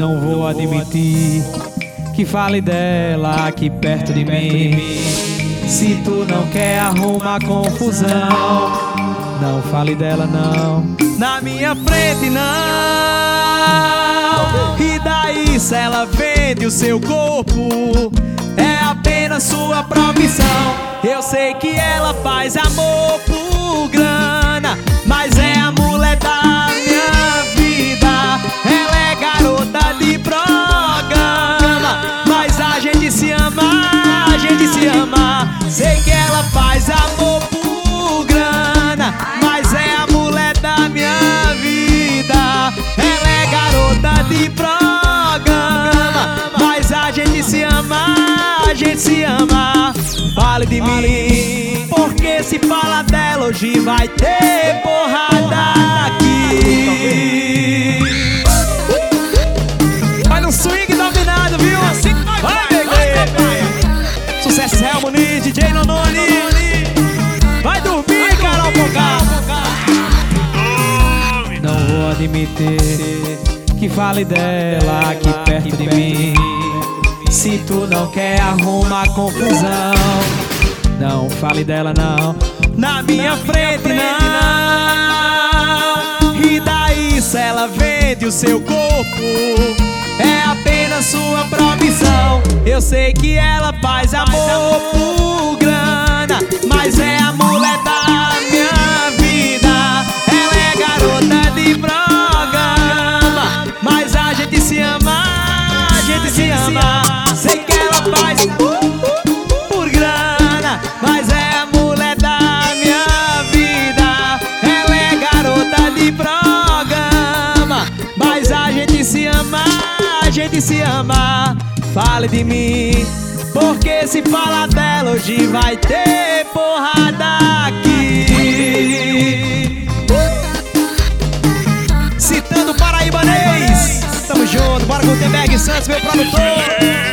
Não vou admitir que fale dela aqui perto de mim. Se tu não quer arrumar confusão, não fale dela não, na minha frente não. E daí se ela vende o seu corpo, é apenas sua profissão. Eu sei que ela faz amor por grana, mas é a mulher da minha vida. Ela é garota de programa, mas a gente se ama, a gente se ama. Sei que ela faz amor por grana, mas é a mulher da minha vida. Ela é garota de programa, mas a gente se ama, a gente se ama. Fale de mim, porque se fala dela hoje vai ter porrada aqui. Vai no swing dominado, viu? Vai, bebê. Sucesso Real Muniz, DJ Nononi. Vai dormir, Carol Conká. Não vou admitir que fale dela aqui perto de mim. Se tu não quer arrumar confusão, não fale dela não, na minha frente não. E daí se ela vende o seu corpo, é apenas sua profissão. Eu sei que ela faz amor por grana, mas é a mulher da minha vida. Ela é garota de programa, mas a gente se ama, a gente se ama. Sei que ela faz por grana, mas é a mulher da minha vida. Ela é garota de programa, mas a gente se ama, a gente se ama. Fale de mim, porque se fala dela hoje vai ter porrada aqui. Citando Paraibanês, tamo junto, bora com o Gutenberg Santos, meu produtor.